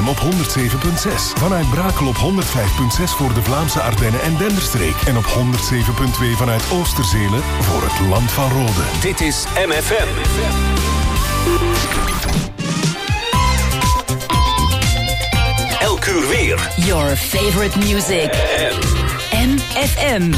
FM op 107.6. Vanuit Brakel op 105.6 voor de Vlaamse Ardennen en Denderstreek. En op 107.2 vanuit Oosterzele voor het Land van Rode. Dit is MFM. Elk uur weer. Your favorite music. MFM.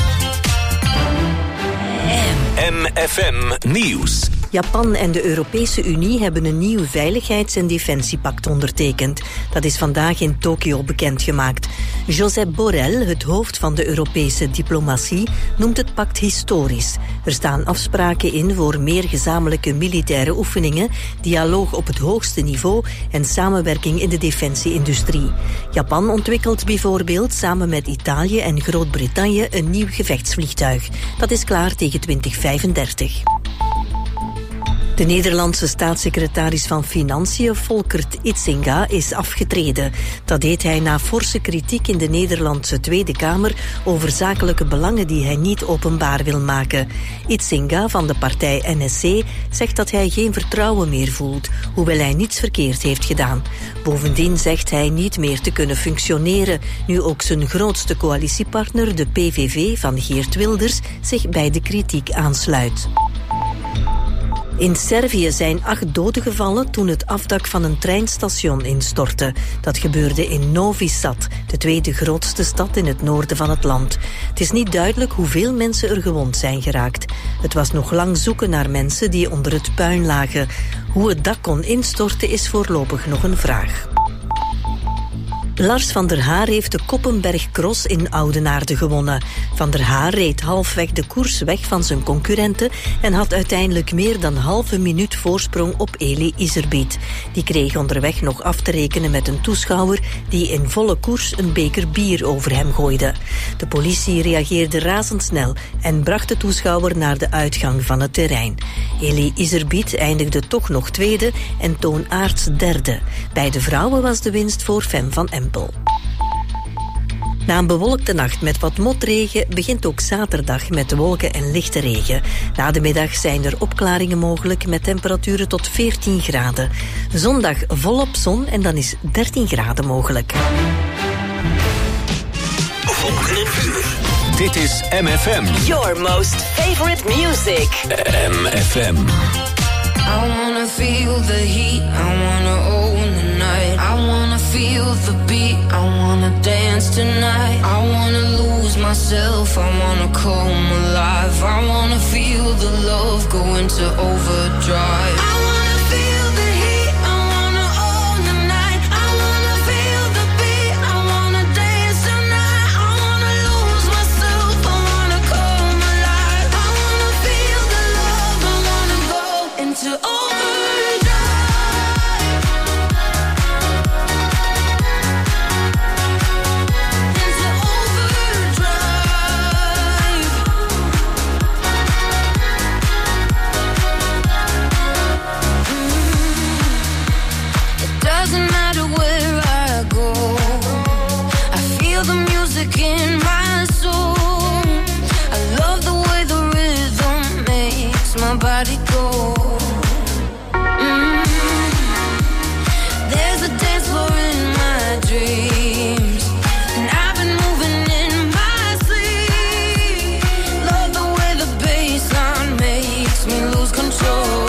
MFM Nieuws. Japan en de Europese Unie hebben een nieuw veiligheids- en defensiepact ondertekend. Dat is vandaag in Tokio bekendgemaakt. Josep Borrell, het hoofd van de Europese diplomatie, noemt het pact historisch. Er staan afspraken in voor meer gezamenlijke militaire oefeningen, dialoog op het hoogste niveau en samenwerking in de defensieindustrie. Japan ontwikkelt bijvoorbeeld samen met Italië en Groot-Brittannië een nieuw gevechtsvliegtuig. Dat is klaar tegen 2035. De Nederlandse staatssecretaris van Financiën, Volkert Idsinga, is afgetreden. Dat deed hij na forse kritiek in de Nederlandse Tweede Kamer over zakelijke belangen die hij niet openbaar wil maken. Idsinga van de partij NSC zegt dat hij geen vertrouwen meer voelt, hoewel hij niets verkeerd heeft gedaan. Bovendien zegt hij niet meer te kunnen functioneren, nu ook zijn grootste coalitiepartner, de PVV van Geert Wilders, zich bij de kritiek aansluit. In Servië zijn 8 doden gevallen toen het afdak van een treinstation instortte. Dat gebeurde in Novi Sad, de tweede grootste stad in het noorden van het land. Het is niet duidelijk hoeveel mensen er gewond zijn geraakt. Het was nog lang zoeken naar mensen die onder het puin lagen. Hoe het dak kon instorten is voorlopig nog een vraag. Lars van der Haar heeft de Koppenberg Cross in Oudenaarde gewonnen. Van der Haar reed halfweg de koers weg van zijn concurrenten en had uiteindelijk meer dan halve minuut voorsprong op Elie Iserbyt. Die kreeg onderweg nog af te rekenen met een toeschouwer die in volle koers een beker bier over hem gooide. De politie reageerde razendsnel en bracht de toeschouwer naar de uitgang van het terrein. Elie Iserbyt eindigde toch nog tweede en Toon Aerts derde. Bij de vrouwen was de winst voor Fem van Empel. Na een bewolkte nacht met wat motregen begint ook zaterdag met wolken en lichte regen. Na de middag zijn er opklaringen mogelijk met temperaturen tot 14 graden. Zondag volop zon en dan is 13 graden mogelijk. Volgende uur. Dit is MFM. Your most favorite music. MFM. I wanna feel the heat, I wanna own the night. I wanna feel the beat, I wanna dance tonight. I wanna lose myself, I wanna come alive. I wanna feel the love go into overdrive. I wanna feel the heat, I wanna own the night. I wanna feel the beat, I wanna dance tonight. I wanna lose myself, I wanna come alive. I wanna feel the love, I wanna go into overdrive. In my soul, I love the way the rhythm makes my body go. There's a dance floor in my dreams, and I've been moving in my sleep. Love the way the bassline makes me lose control.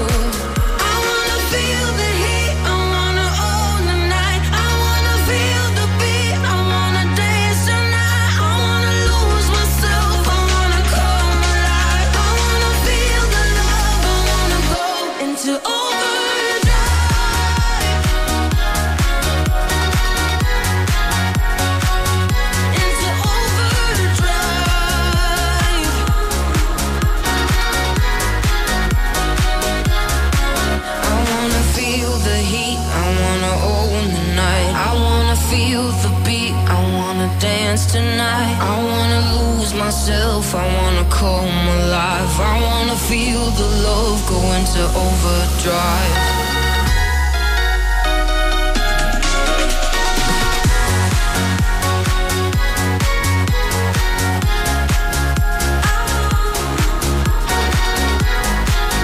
Tonight, I wanna lose myself, I wanna come alive. I wanna feel the love go into overdrive.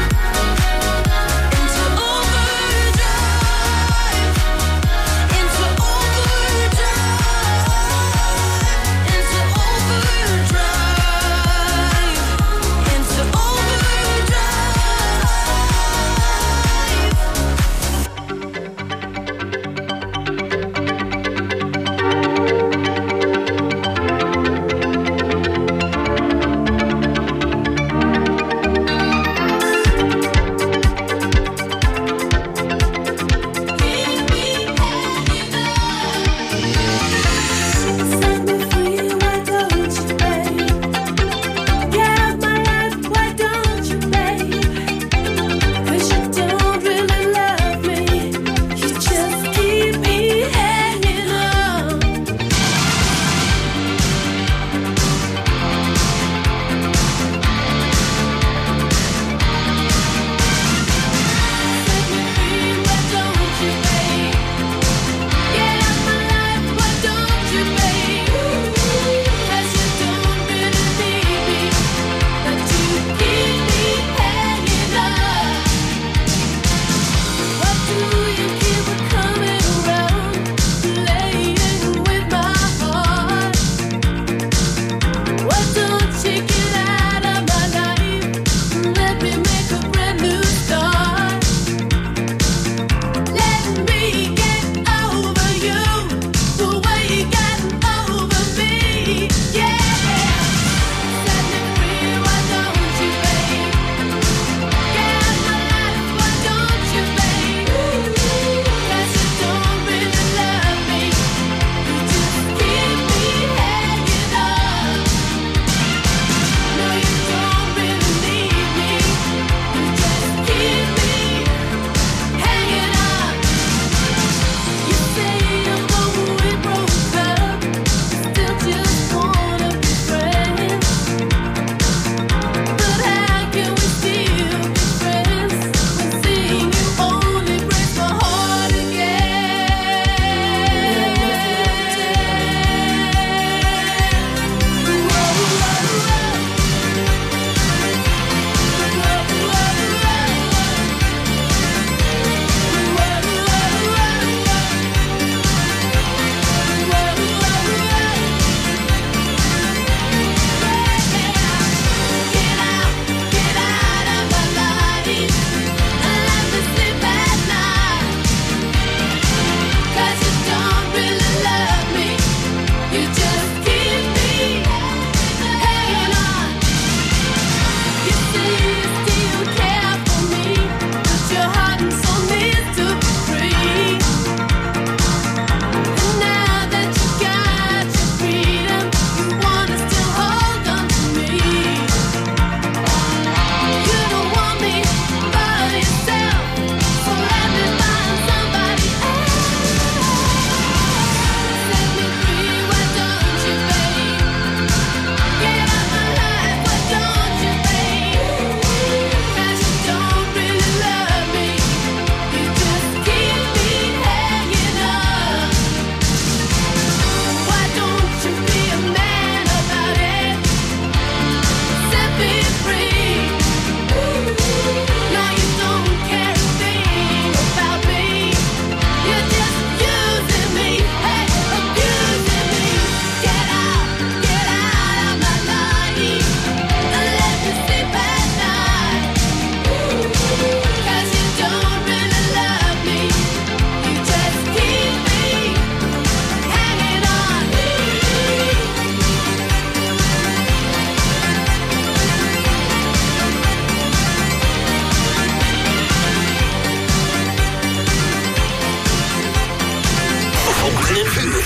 Into overdrive, into uur.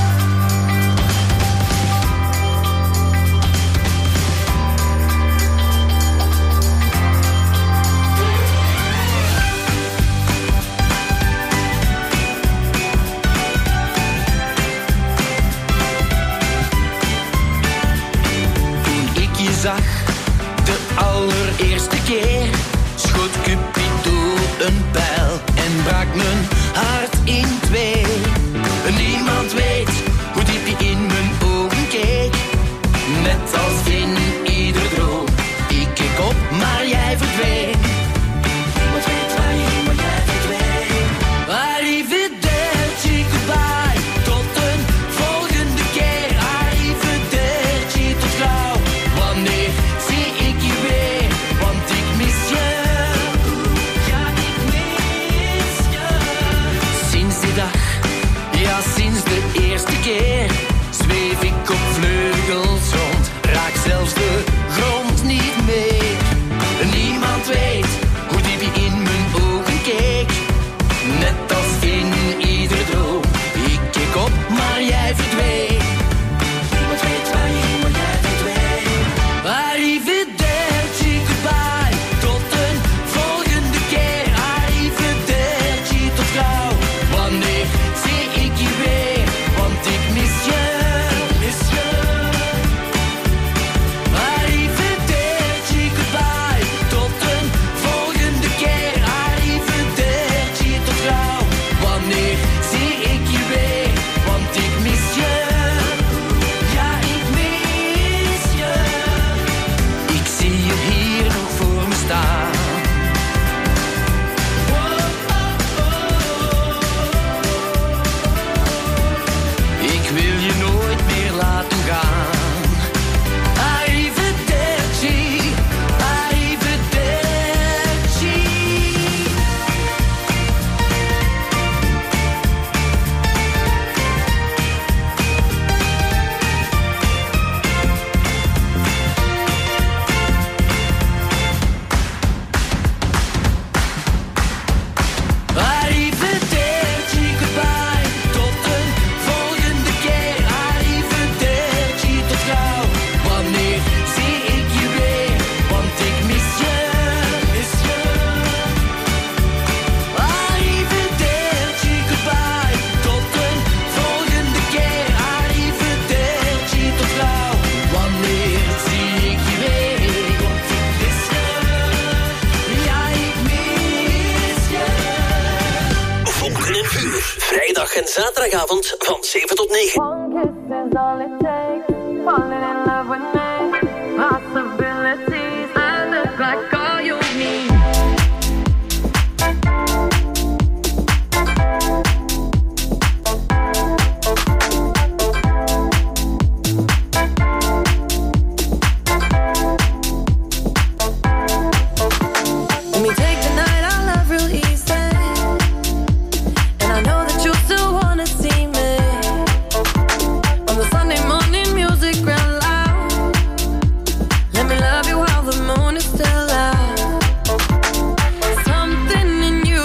Zag de allereerste keer schoot Cupido een pijl en brak mijn hart in twee. Niemand weet hoe diep hij in mijn ogen keek, net als in ieder droom. Ik keek op, maar jij verdween. Wat weet waar je heen, maar jij verdween. Arrivederci, goodbye, tot een volgende keer. Arrivederci, tot gauw. Wanneer zie ik je weer, want ik mis je. Ja, ik mis je. Sinds die dag, ja, sinds de eerste keer, zweef ik op vleugels rond, raak zelfs de grond niet meer. Niemand weet hoe diep je in mijn ogen keek, net als in ieder droom. Ik keek op, maar jij verdween. Niemand weet waar je heen, maar jij verdween. Arrivederci, goodbye, tot een volgende keer. Arrivederci, tot gauw. Wanneer zie ik je weer, want ik mis je. Mis je. Arrivederci, goodbye, tot een volgende keer. Arrivederci, tot gauw. Wanneer zie ik je weer, want ik mis je. Ja, ik mis je. Ik zie je hier nog voor me staan. Ik wil je nooit meer laten gaan. Arrivederci, arrivederci. Arrivederci, goodbye, tot een volgende keer. Arrivederci, tot gauw. Wanneer zie ik je weer, want ik mis je. Mis je. Arrivederci, goodbye, tot een volgende keer. Arrivederci, tot gauw. Wanneer zie ik je weer, want ik mis je. Ja, ik mis je. Vonken en vuur. Vrijdag en zaterdagavond van 7 tot 9. One kiss is all it takes. Falling in love with me. Possibilities. I look like all you need. Let me take the night I love real easy. And I know that you still wanna see me. On the Sunday morning music real loud. Let me love you while the moon is still out. Something in you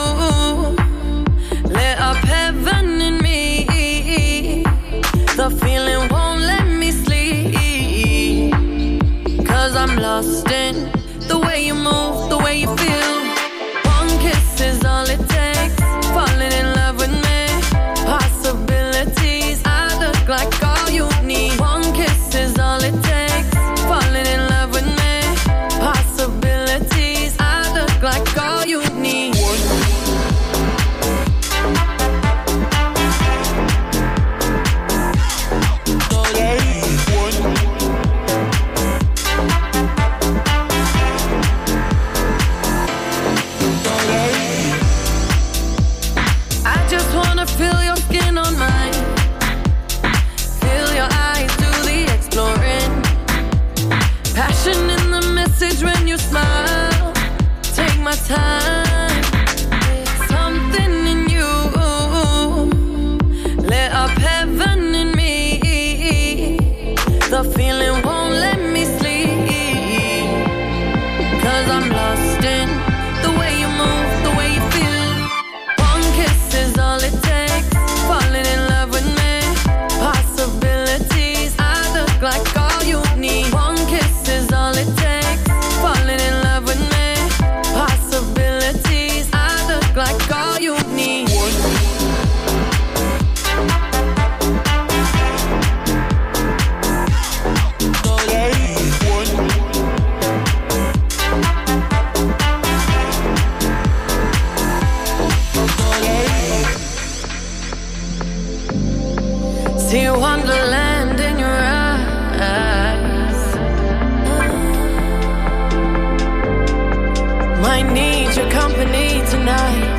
lit up heaven in me. The feeling won't let me sleep. 'Cause I'm lost in the way you move, the way you feel. One kiss is all it takes. Falling in love with me. Possibilities. I look like all you need. One kiss is all it takes. Falling in love with me. Possibilities. I look like all you need. See wonderland in your eyes. Might need your company tonight.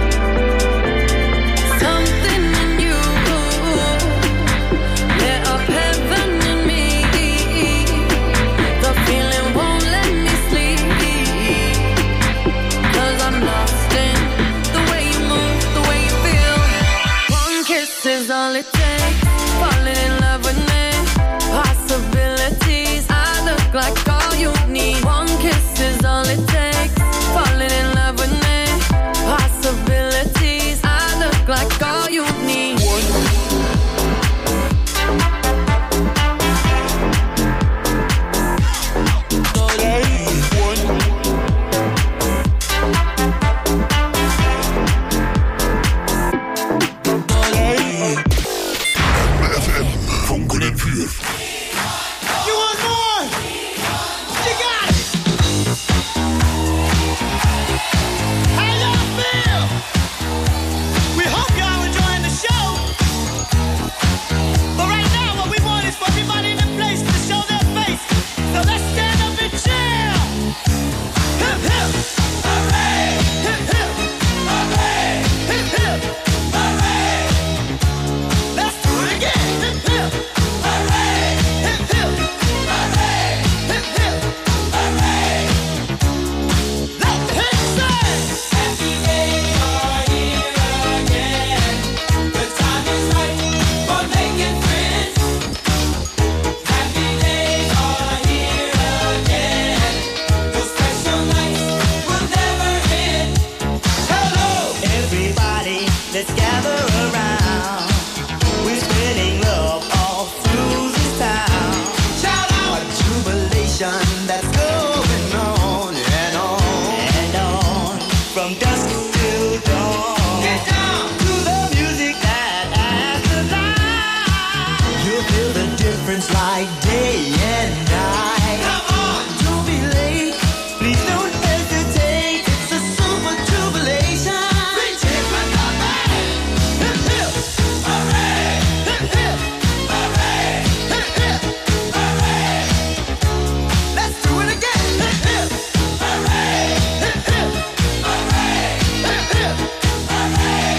Something in you lit up heaven in me. The feeling won't let me sleep, 'cause I'm lost in the way you move, the way you feel. One kiss is all it takes. Falling in love with me. Possibilities. I look like all you need. One kiss is all it takes. Falling in love with me. Possibilities. I look like all you need. Funken en vuur. You want more? You got it. How y'all feel? We hope y'all enjoying the show. But right now, what we want is for everybody in the place to show their face. So let's stand up and cheer. Hip hip, hooray! Hip hip, hooray! Hip hip, hooray! Let's do it again. Hip hip, hooray! Hip hip, hooray! Hip hip, hooray! Let the hip say. Happy days are here again. The time is right for making friends. Happy days are here again. Those special nights will never end. Hello, everybody, let's gather around. We're spreading love all through this town. Shout out a jubilation that's going on and on and on from dusk till dawn. Get down to the music that adds the light. You'll feel the difference like day and night. Come on, don't be late. Please don't hesitate. It's a super jubilation. Reach it with the band. Hip hip, hooray! Hip hip, hooray! Hip hip, hooray! Let's do it again. Hip hip, hooray! Hip hip, hooray! Hip hip, hooray!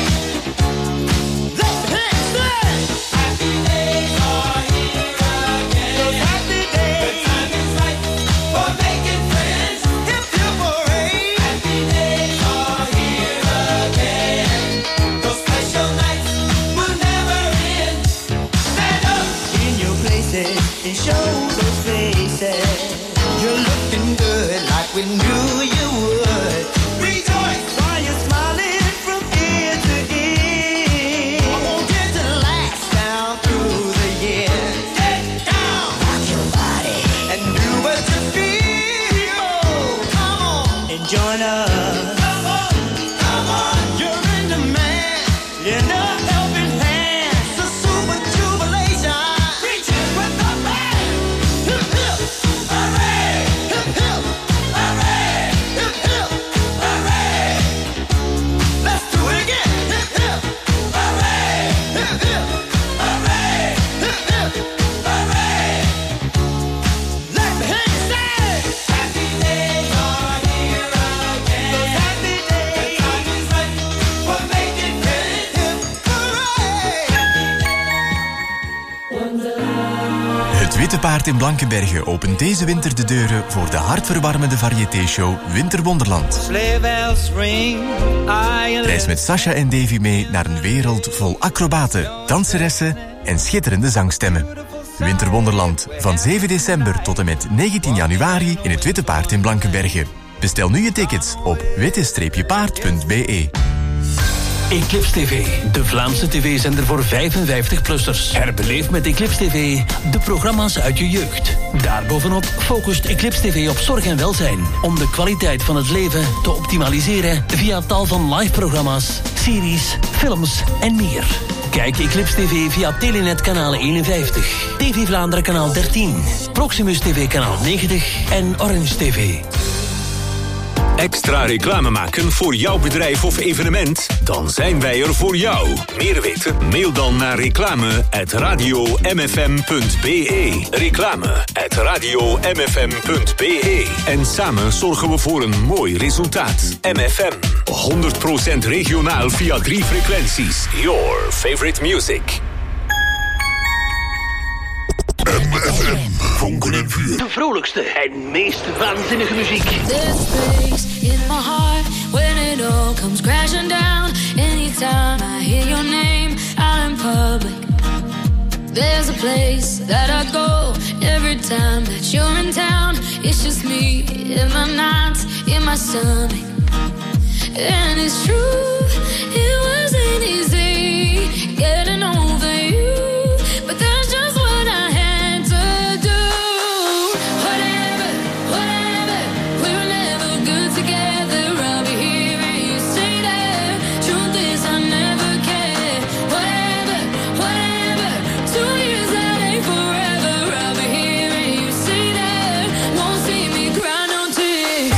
Let the hip say. Happy days are here again. Those happy days. The time is right for making friends. Hip hip, hooray! Happy days are here again. Those special nights will never end. Stand up in your places and show those faces. You're looking good like we knew you would. Rejoice while you're smiling from ear to ear. I won't get to last down through the years. Get down, rock your body, and do what you feel. Come on and join us. Come on, come on, you're in demand. Lend a helping hand. It's a super jubilation. Reach it with the band. Hip hip, hooray! Hip hip, hooray! Hip hip, hooray! Let's do it again. Hip hip, hooray! Hip hip, hooray! Hip hip, hooray! Let the hip say. Happy days are here again. Those happy days. The time is right for making friends. Hip, hooray! Het Witte Paard in Blankenberge opent deze winter de deuren voor de hartverwarmende variété-show Winterwonderland. Sleigh bells ring. Reis met Sasha en Davy mee naar een wereld vol acrobaten, danseressen en schitterende zangstemmen. Winterwonderland van 7 december tot en met 19 januari in het Witte Paard in Blankenberge. Bestel nu je tickets op witte-paard.be. Eclipse TV, de Vlaamse tv-zender voor 55-plussers. Herbeleef met Eclipse TV de programma's uit je jeugd. Daarbovenop focust Eclipse TV op zorg en welzijn, om de kwaliteit van het leven te optimaliseren via tal van live-programma's, series, films en meer. Kijk Eclipse TV via Telenet kanaal 51, TV Vlaanderen kanaal 13, Proximus TV kanaal 90 en Orange TV. Extra reclame maken voor jouw bedrijf of evenement? Dan zijn wij er voor jou. Meer weten? Mail dan naar reclame@radiomfm.be. Reclame@radiomfm.be. En samen zorgen we voor een mooi resultaat. MFM. 100% regionaal via 3 frequenties. Your favorite music. MFM. Vonken en vuur. De vrolijkste en meest waanzinnige muziek. There's space in my heart when it all comes crashing down. Anytime I hear your name out in public. There's a place that I go every time that you're in town. It's just me in my nights, in my stomach. And it's true, it wasn't easy getting over you, but that's just what I had to do. Whatever, we were never good together. I'll be here and you say that. Truth is I never cared. Whatever, 2 years that ain't forever. I'll be here and you say that. Won't see me cry no tears.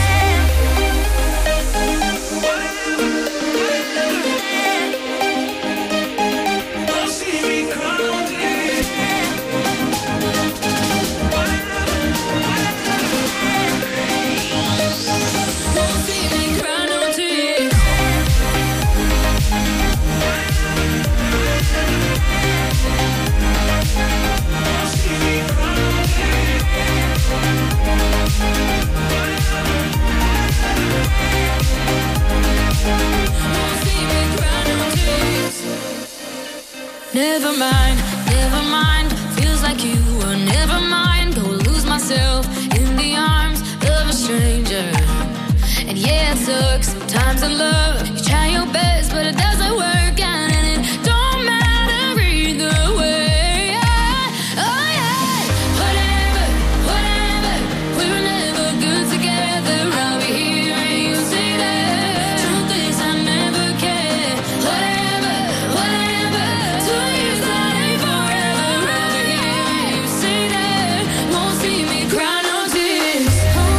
Never mind, feels like you were never mine. Go lose myself in the arms of a stranger. And yeah, it sucks sometimes in love. You try your best, but it doesn't work out. And it don't matter either way. Oh yeah, whatever, we were never good together. I'll be here and you say that. Truth is I never cared. Whatever, 2 years that ain't forever. I'll be here and you say that. Won't see me cry no tears.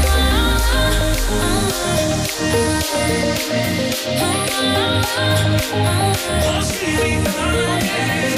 Won't see me cry no tears.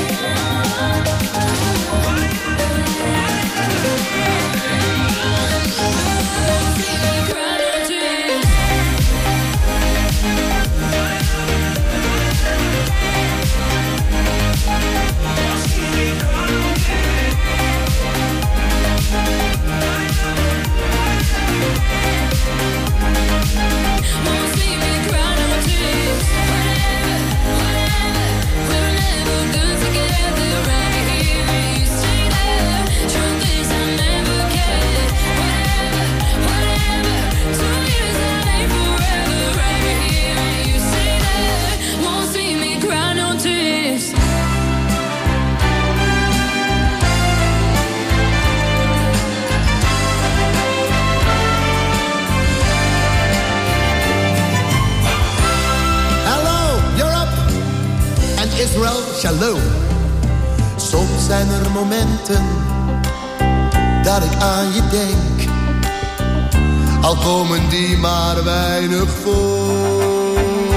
Israel Shalom. Soms zijn er momenten dat ik aan je denk, al komen die maar weinig voor.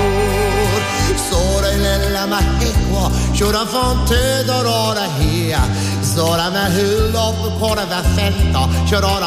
Sora lella mahekwa, shura fonte dorora hea, Sora mahul op kora va fenta, shura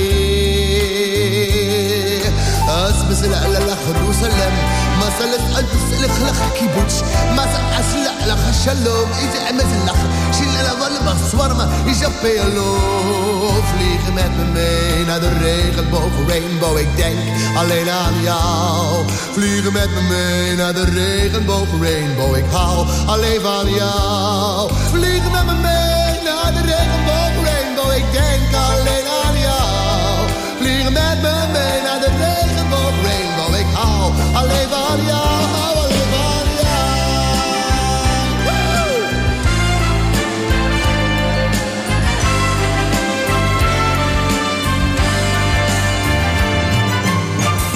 mahea. Asbisla lella Jerusalem, masalat albisla khlakha kibbutz, masal asla lach shalom, ije amazlach, shilla wal baswarma, ije pelo. Vliegen met me mee naar de regenboog, rainbow, ik denk alleen aan jou. Vliegen met me mee naar de regenboog, rainbow, ik hou alleen van jou. Vliegen met me mee naar de regenboog, rainbow, ik denk alleen aan jou. Vliegen met me mee naar de regenboog, rainbow, ik hou alleen van jou, hou alleen van jou. Woo!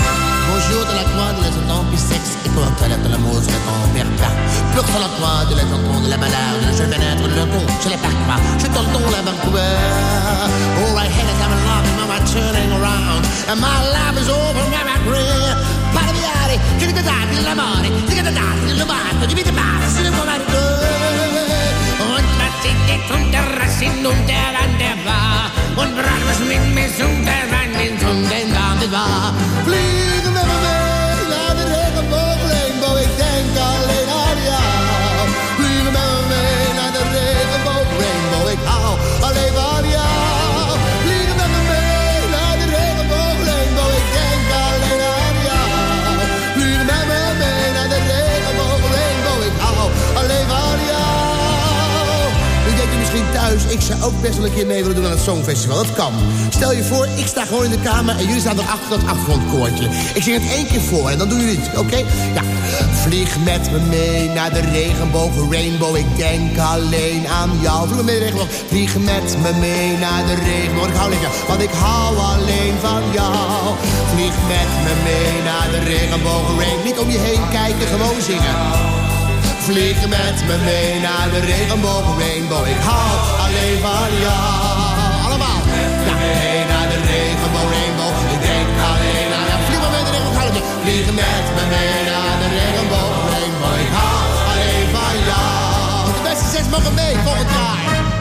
Bonjour de la croix de l'être en puis sexe et pour la musique en père plat. Plus sur la croix de l'être balcon de la balade, je pénètre le pont, je les parque pas, je tourne dans la Vancouver. All I had is I'm in love, and I'm turning around, and my life is over, and I'm career. Paraviare, che ti date l'amore, che ti date l'amore, che ti date se ne può dare. Und was sieht die Kunterrasse und der an der Bar, und brach was mit mir zum der Rhein, zum den Bahn war. Vliegen met me mee naar de regenboog rainbow, ik denk alleen aan jou. Vliegen met me mee naar de regenboog rainbow, ik hou alleen van jou. Vliegen met me mee naar de regenboog rainbow, ik denk alleen aan jou. Vliegen met me mee naar de regenboog rainbow, ik hou alleen van jou. Misschien thuis, ik zou ook best wel een keer mee willen doen aan het Songfestival. Dat kan. Stel je voor, ik sta gewoon in de kamer en jullie staan erachter dat achtergrondkoortje. Ik zing het 1 keer voor en dan doen jullie het, oké? Ja. Vlieg met me mee naar de regenboog, rainbow, ik denk alleen aan jou. Vlieg met me mee, regenboog. Vlieg met me mee naar de regenboog, ik hou alleen van jou, want ik hou alleen van jou. Vlieg met me mee naar de regenboog, rainbow. Niet om je heen kijken, gewoon zingen. Vlieg met me mee naar de regenboog, rainbow, ik hou alleen van jou. Allemaal. Ja, mee naar de regenboog, rainbow, ik denk alleen aan jou. Vlieg met me mee naar de regenboog, rainbow. Vlieg met me mee naar de regenboog, rainbow, ik hou alleen van jou. De beste 6 mogen mee, volgend jaar.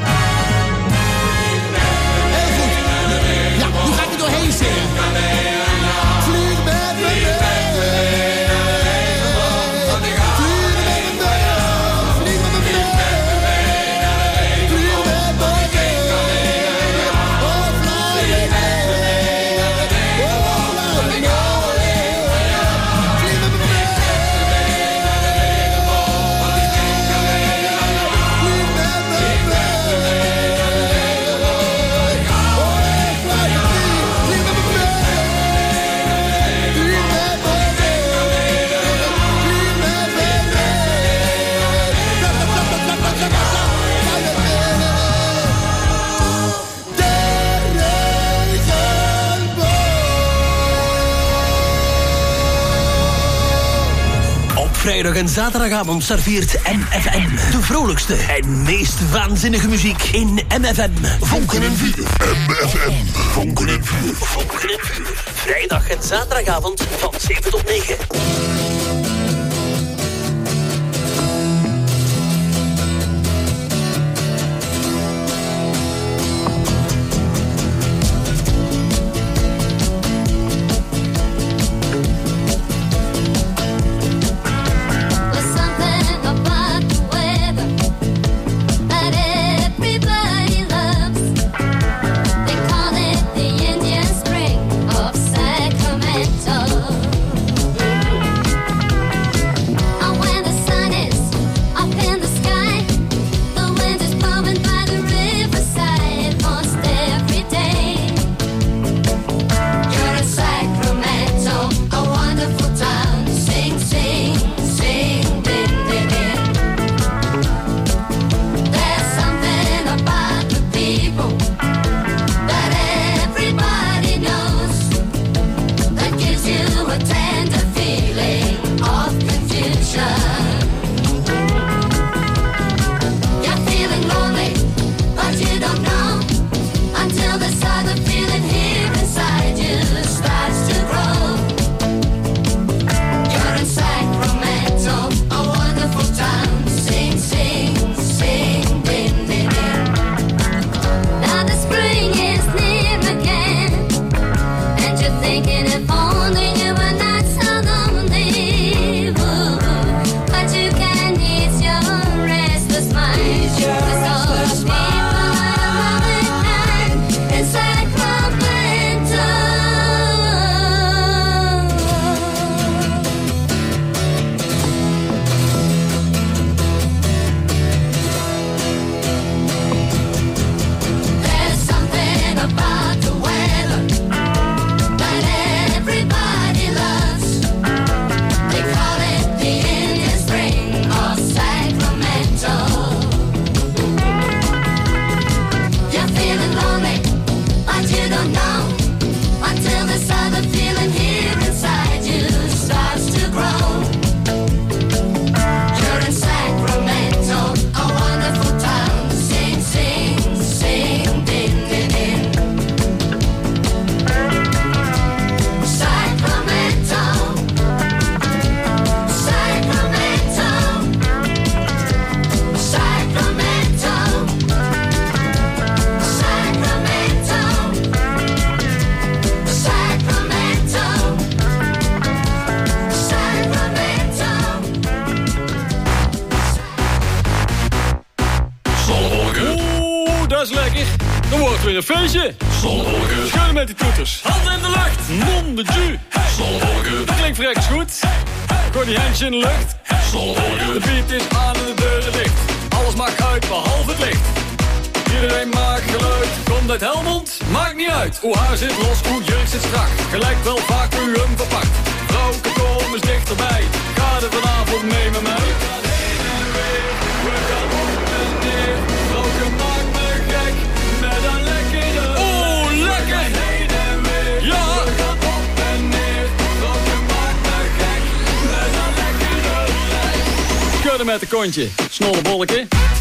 Heel goed. Ja, nu ga ik er doorheen zingen. Vlieg met me mee. Vrijdag en zaterdagavond serveert MFM de vrolijkste en meest waanzinnige muziek in MFM. Vonken en vuur. MFM. Vonken en vuur. Vonken en vuur. Vrijdag en zaterdagavond van 7 tot 9. Sacramento. Zo, dat is lekker. Dan wordt weer een feestje. Zonnewolken. Schudden met die toeters. Handen in de lucht. Mon de ju. Zonnewolken. Dat klinkt verreks goed. Gooi die handjes in de lucht. Zonnewolken. De beat is aan en de deuren dicht. Alles mag uit behalve het licht. Iedereen maakt geluid. Komt uit Helmond? Maakt niet uit. Hoe haar zit los, hoe jurk zit strak. Gelijk wel vaak hoe u hem verpakt. Vrouwke, kom eens dichterbij. Ga er vanavond mee met mij. We gaan heen en weer. We gaan op en neer. Vrouwke maakt me gek. Met een lekkere. Oh, lekker. We gaan heen en weer. Ja. We gaan op en neer. Vrouwke maakt me gek. Met een lekkere lijf. Schudden met een kontje. Snollebolleke.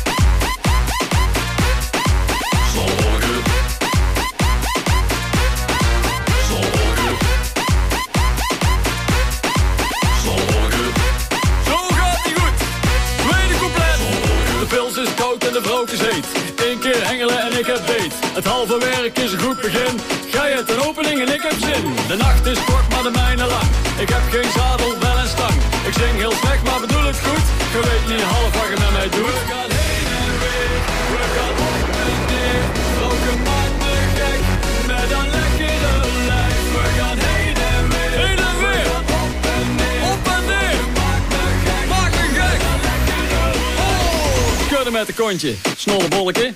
En de vrouw is heet. 1 keer hengelen en ik heb beet. Het halve werk is een goed begin. Gij hebt een opening en ik heb zin. De nacht is kort, maar de mijne lang. Ik heb geen zadel, wel en stang. Ik zing heel slecht, maar bedoel het goed. Je weet niet half wat je met mij doet. We gaan heen en weer. We gaan op en neer. Vrouwke maakt me gek. Met een lekkere lijf. We gaan heen en weer. Heen en weer. We gaan op en neer. Op en neer. Maakt me gek. Maakt me gek. Schudden met een kontje, snollebolleke.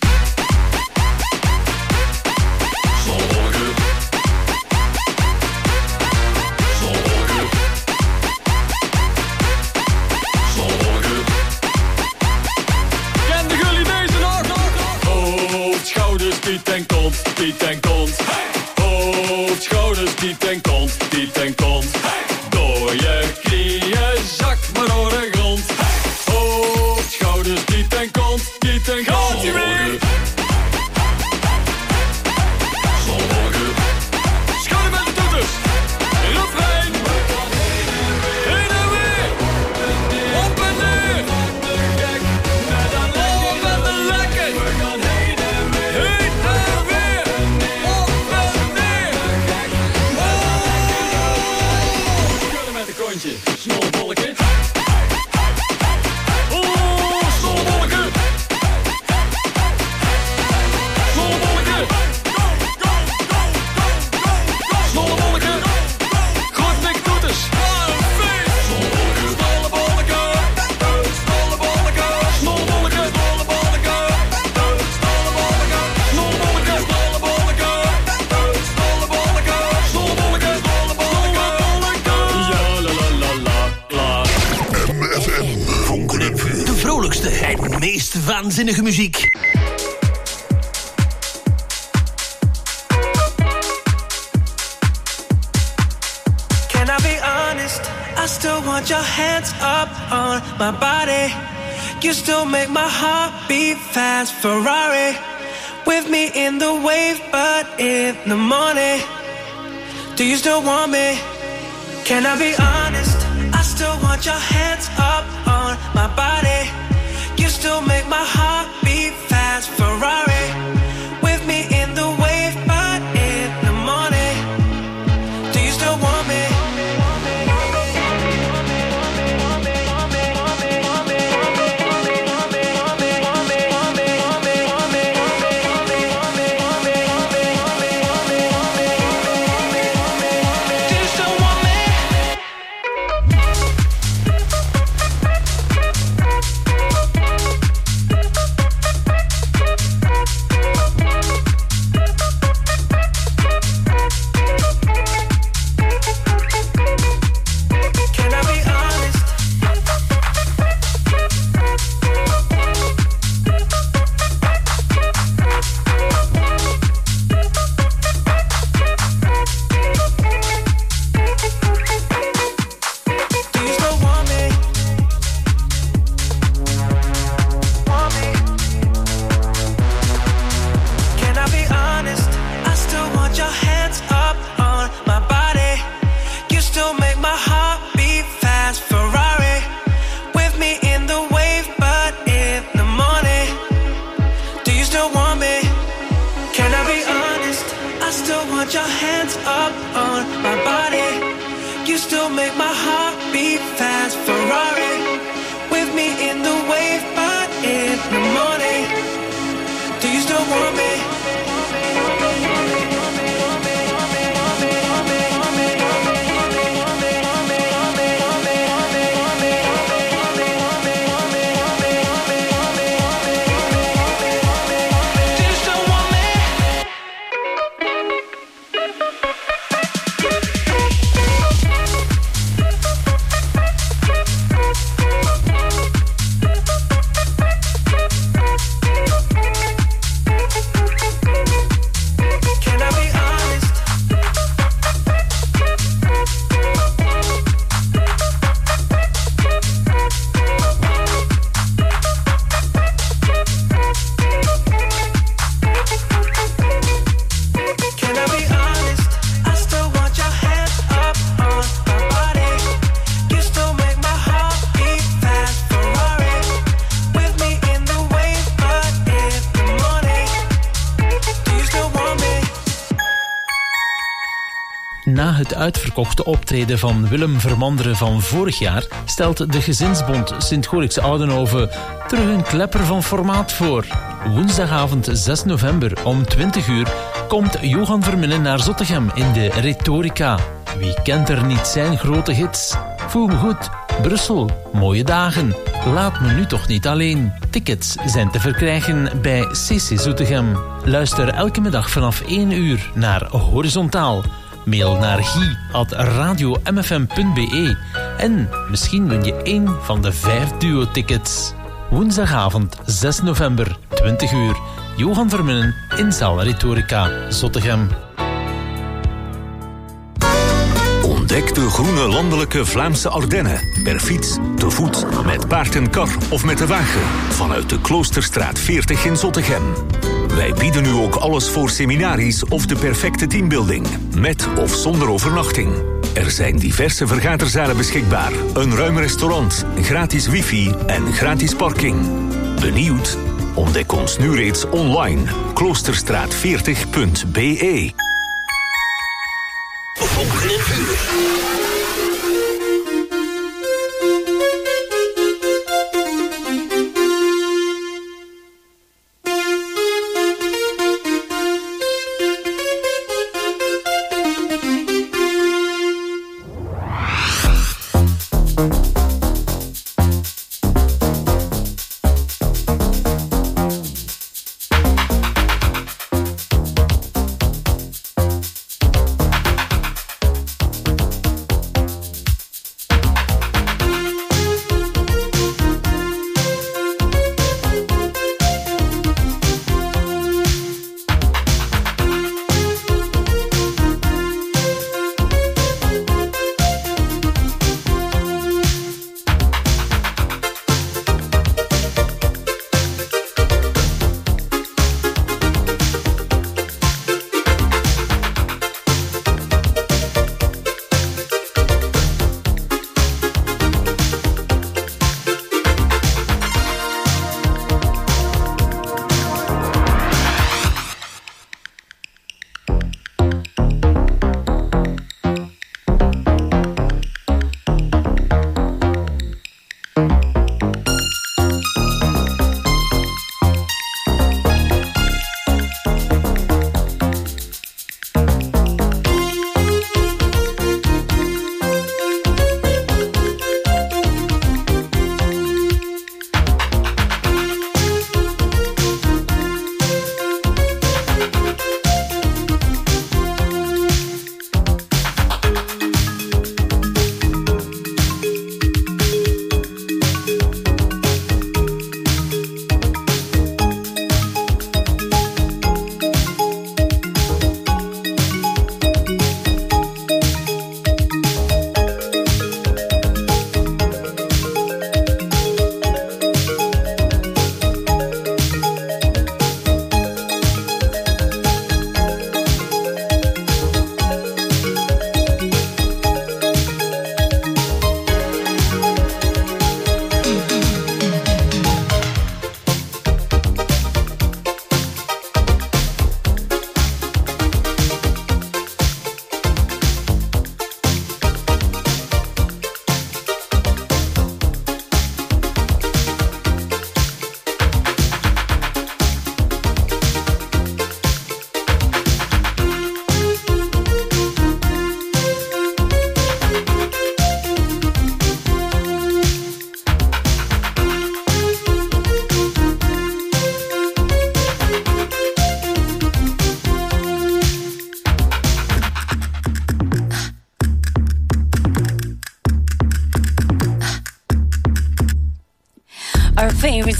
Snollebolleke. Snollebolleke. Snollebolleke. Kende jullie deze nog? Hoofd, schouders, piet en kont, piet en kont. Hoofd, schouders, piet en kont, piet en kont. Door je knieën, zak maar door de grond. Hoofd, schouders, piet en kont, piet en kont. Gaat ie weer? Schudden met de toeters. Refrein. Heen en weer. Op en neer. Met een lekker. We gaan heen en weer. Heen en weer. Op en neer. Schudden met een kontje. Snollebolleke. En meest waanzinnige muziek. Can I be honest? I still want your hands up on my body. You still make my heart beat fast. Ferrari with me in the wave, but in the morning. Do you still want me? Can I be honest? I still want your hands up on my body. You still make my heart beat fast. Ferrari with me in the wave, but in the morning. Do you still want me? Do you still want me? Na het uitverkochte optreden van Willem Vermanderen van vorig jaar stelt de Gezinsbond Sint-Gorikse Oudenhoven terug een klepper van formaat voor. Woensdagavond 6 november om 20 uur komt Johan Verminnen naar Zottegem in de Rhetorica. Wie kent er niet zijn grote hits? Voel me goed, Brussel, mooie dagen. Laat me nu toch niet alleen. Tickets zijn te verkrijgen bij CC Zottegem. Luister elke middag vanaf 1 uur naar Horizontaal. Mail naar guy@radiomfm.be en misschien win je 1 van de 5 duo-tickets. Woensdagavond 6 november, 20 uur. Johan Verminnen in zaal Rhetorica, Zottegem. Ontdek de groene landelijke Vlaamse Ardennen. Per fiets, te voet, met paard en kar of met de wagen. Vanuit de Kloosterstraat 40 in Zottegem. Wij bieden nu ook alles voor seminaries of de perfecte teambuilding. Met of zonder overnachting. Er zijn diverse vergaderzalen beschikbaar. Een ruim restaurant, gratis wifi en gratis parking. Benieuwd? Ontdek ons nu reeds online. Kloosterstraat40.be. Vonken en vuur.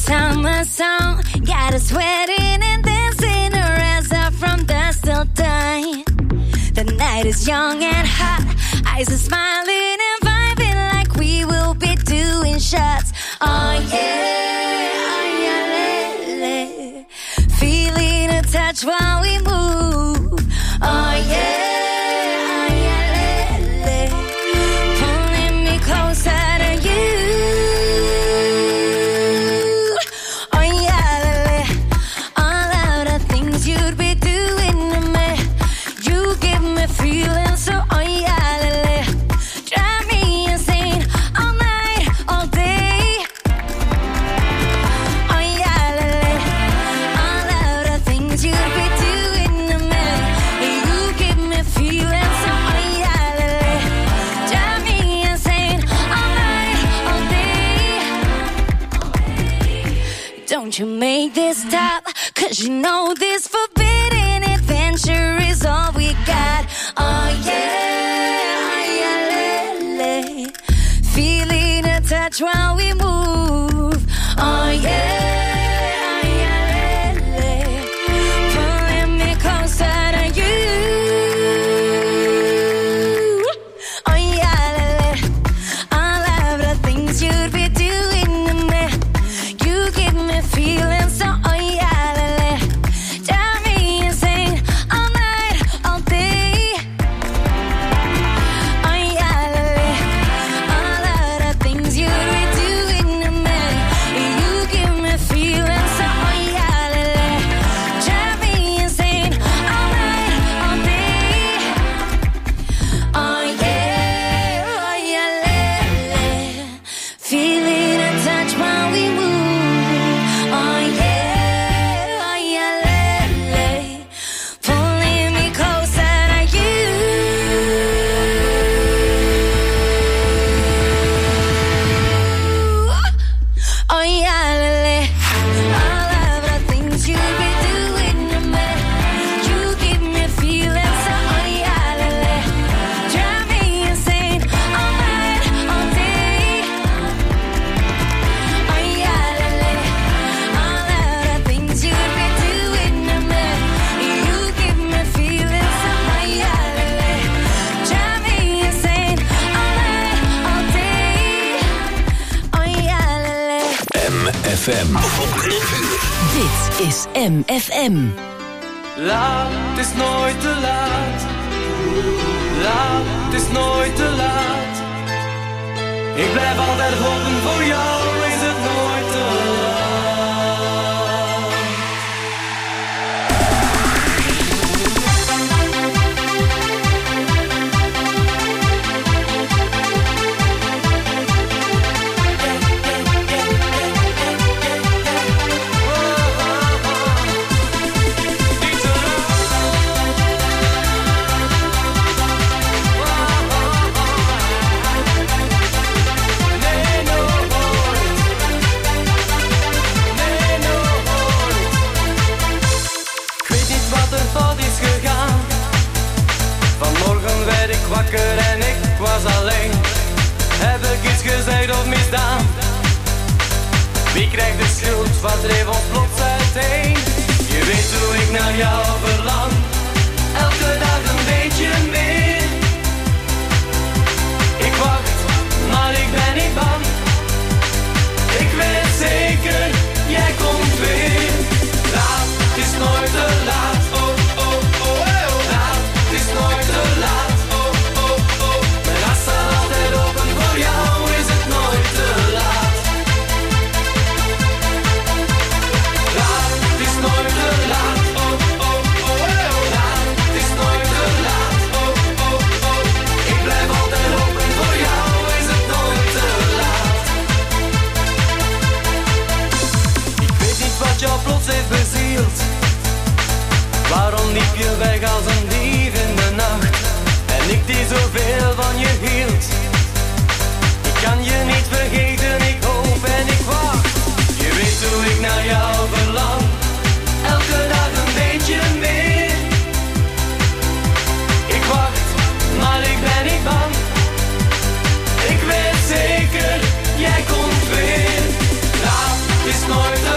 summer song got us sweating and dancing around up from dusk till dawn. The night is young and hot, eyes are smiling and vibing like we will be doing shots. Oh yeah, lele. Feeling a touch while we move. Oh yeah. Don't you make this stop, 'cause you know this forbidden adventure is all we got. Oh yeah, lele. Feeling a touch while we move. Oh yeah, lele. Pulling me closer to you. Oh yeah, lele. All of the things you'd be doing to me. You give me feeling so, oh yeah, lele. Drive me insane all night, all day. Oh yeah, lele. All of the things you'd be doing to me. You give me feeling so, oh yeah, lele. Drive me insane all night, all day. Oh yeah, lele. Feeling a touch while we move. Oh yeah, lele. Pulling me closer to you. Oh yeah, lele. All of the things you be doing to me. You give me feeling so, oh yeah, lele. Drive me insane all night, all day. Oh yeah, lele. All of the things you be doing to me. You give me feeling so, oh yeah, lele. Drive me insane all night, all day. Oh yeah, lele. MFM. Dit is MFM. Laat, het is nooit te laat. Laat, het is nooit te laat. Ik blijf altijd hopen, voor jou is het nooit te laat. Vanmorgen werd ik wakker en ik was alleen. Heb ik iets gezegd of misdaan? Wie krijgt de schuld, wat dreef ons plots uiteen? Je weet hoe ik naar jou verlang, elke dag een beetje meer. Ik wacht, maar ik ben niet bang. Ik weet zeker, jij komt weer. Laat, het is nooit te laat. Oh, oh, oh, laat, het is nooit te laat. Oh, oh, oh, mijn hart staat altijd open, voor jou is het nooit te laat. Laat, het is nooit te laat. Oh, oh, oh, laat, het is nooit te laat. Oh, oh, oh, ik blijf altijd open, voor jou is het nooit te laat. Ik weet niet wat jou plots heeft bezield. Waarom liep je weg als een dief in de nacht? En ik die zoveel van je hield. Ik kan je niet vergeten, ik hoop en ik wacht. Je weet hoe ik naar jou verlang, elke dag een beetje meer. Ik wacht, maar ik ben niet bang. Ik weet zeker, jij komt weer. Laat, het is nooit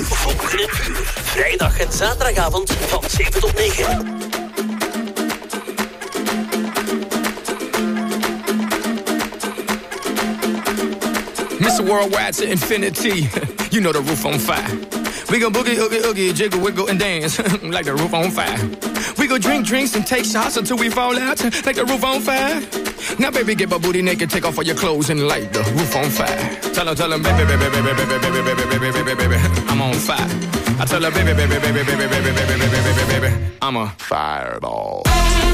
Volgen in Vuur. Vrijdag en zaterdagavond van 7 tot 9. Mr. Worldwide to infinity. You know the roof on fire. We go boogie, oogie, oogie, jiggle, wiggle, and dance like the roof on fire. We go drink drinks and take shots until we fall out like the roof on fire. Now, baby, get my booty naked, take off all your clothes and light the roof on fire. Tell her, baby, baby, baby, baby, baby, baby, baby, baby, baby, I'm on fire. I tell her, baby, baby, baby, baby, baby, baby, baby, baby, baby, I'm a fireball.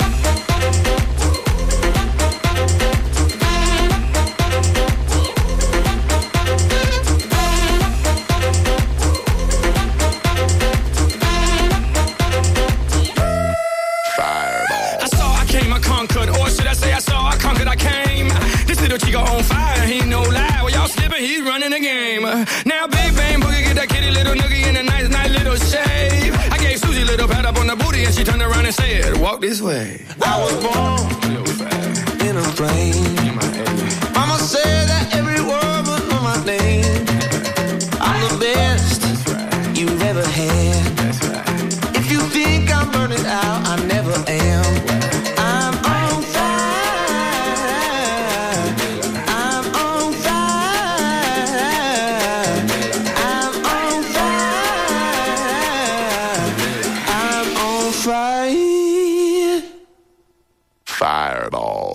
Chico on fire, he ain't no lie. Well, y'all slipping, he's running the game. Now, Big Bang Boogie, get that kitty little noogie in a nice, nice little shave. I gave Susie a little pat up on the booty, and she turned around and said, walk this way. I was born in a plane. Mama said that every word would know my name. I'm the best you've ever had. If you think I'm burning out, I never am. I'm on fire. Fireball.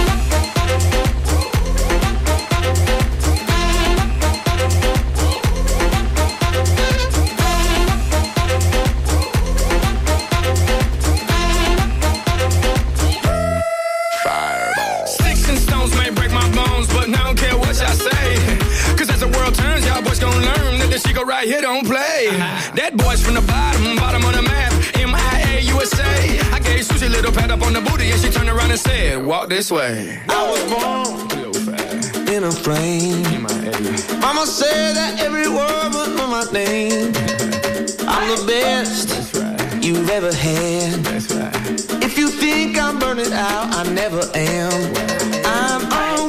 Sticks and stones may break my bones, but I don't care what y'all say. Cause as the world turns, y'all boys gon' learn that this Chico right here don't play. That boy's from the bottom of the map, MIA, USA. I gave Susie a little pat up on the booty, and she turned around and said, walk this way. I was born in a plane. Mama said that every word would know my name. I'm the best you've ever had. If you think I'm burning out, I never am. I'm on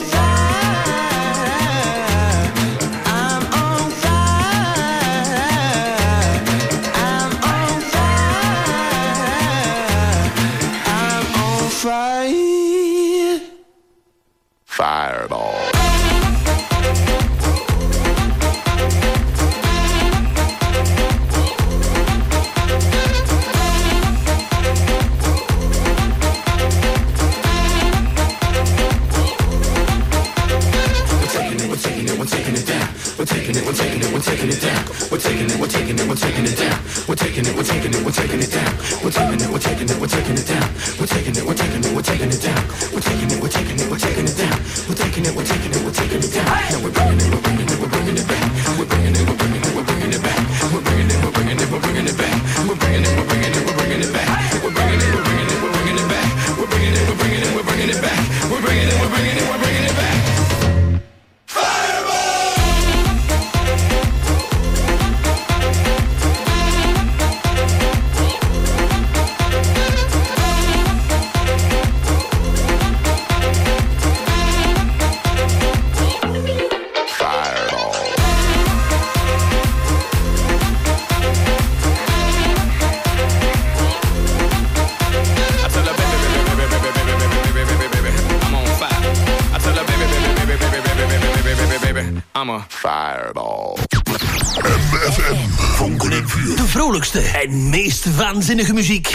fire. I'm on fire. I'm on fire. I'm on fire. Fireball. De vrolijkste en meest waanzinnige muziek.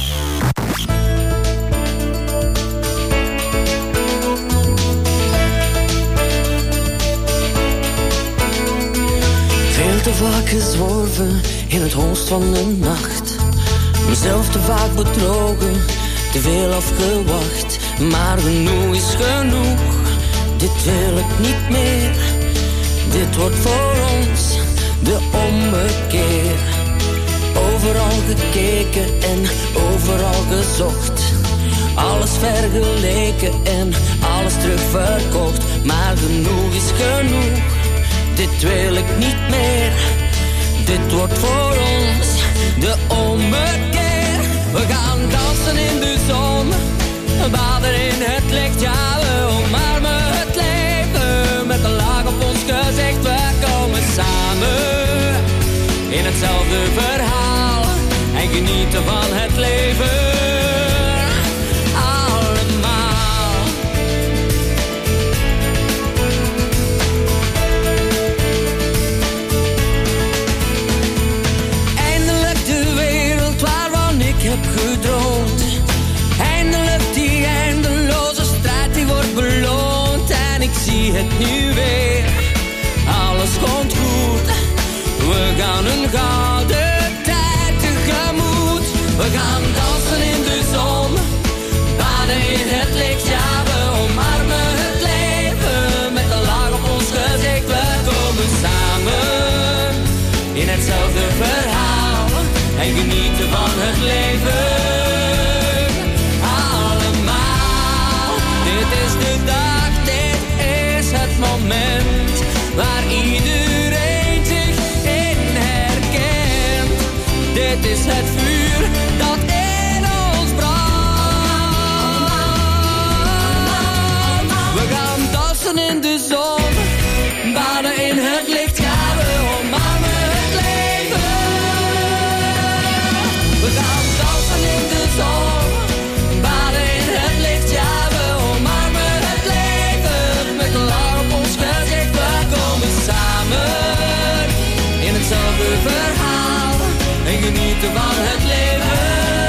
Veel te vaak gezworven in het holst van de nacht. Mezelf te vaak bedrogen, te veel afgewacht. Maar genoeg is genoeg, dit wil ik niet meer. Dit wordt voor ons de ommekeer. Overal gekeken en overal gezocht. Alles vergeleken en alles terugverkocht. Maar genoeg is genoeg, dit wil ik niet meer. Dit wordt voor ons de ommekeer. We gaan dansen in de zon, baden in het licht. Ja, we omarmen het leven met een laag op ons gezicht. We komen samen in hetzelfde verhaal en genieten van het leven. Allemaal. Eindelijk de wereld waarvan ik heb gedroomd. Eindelijk die eindeloze strijd die wordt beloond. En ik zie het nu weer. Alles komt goed. We gaan een gouden tijd tegemoet. We gaan dansen in de zon, baden in het licht. Ja, we omarmen het leven met een laag op ons gezicht. We komen samen in hetzelfde verhaal en genieten van het leven. Allemaal, dit is de dag, dit is het moment waar iedereen zich in herkent. Dit is het vuur dat in ons brandt. We gaan dansen in de zon, baden in het licht. Ja, we omarmen het leven. We gaan dansen in de zon, baden in het licht. Ja, we omarmen het leven met een lach op ons gezicht. We komen samen in hetzelfde verhaal en genieten van het leven.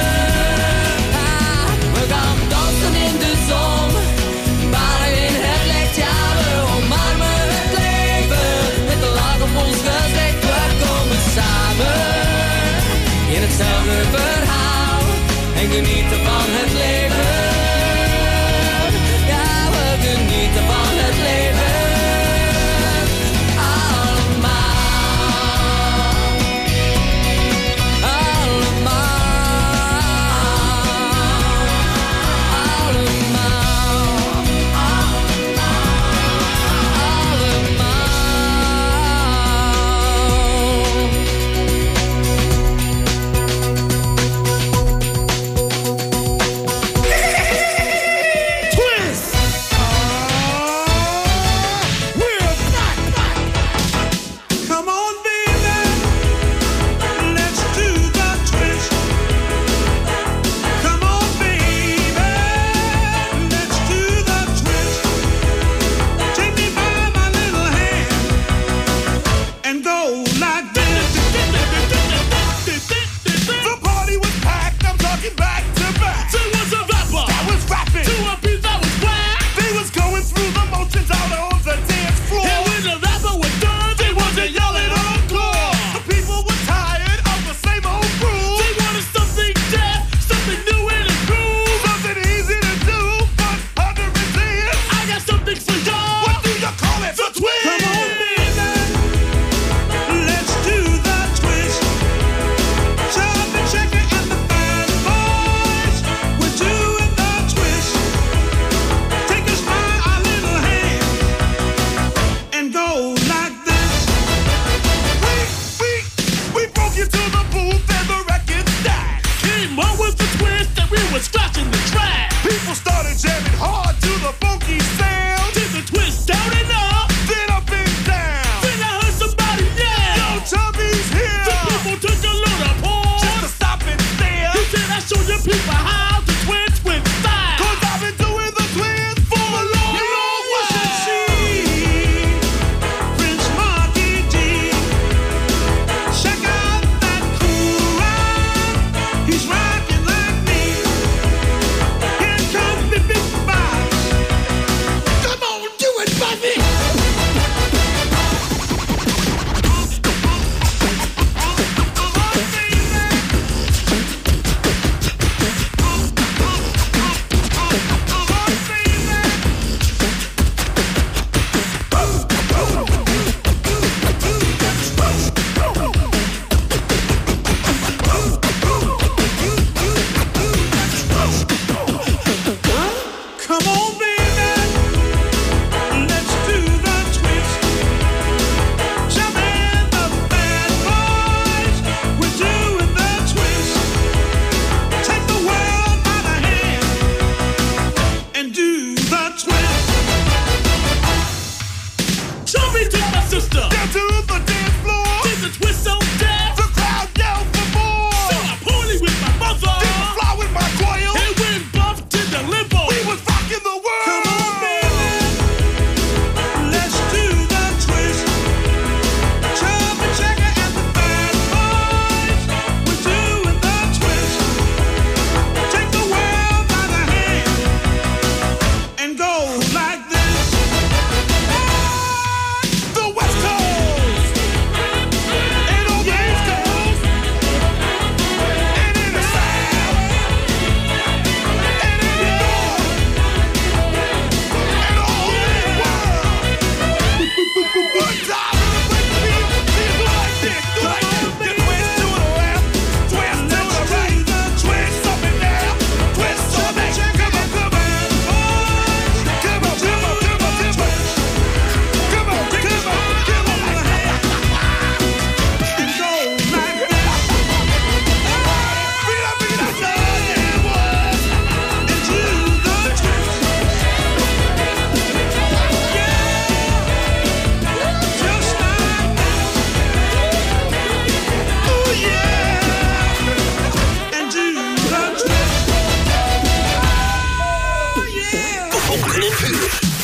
Ah, we gaan dansen in de zon, baden in het licht. Ja, we omarmen het leven met een lach op ons gezicht. We komen samen in hetzelfde verhaal en genieten van het leven. Ja, we genieten van het leven. Show me to my sister. Down to the dance floor. Did the twist so dead. leven in vuur.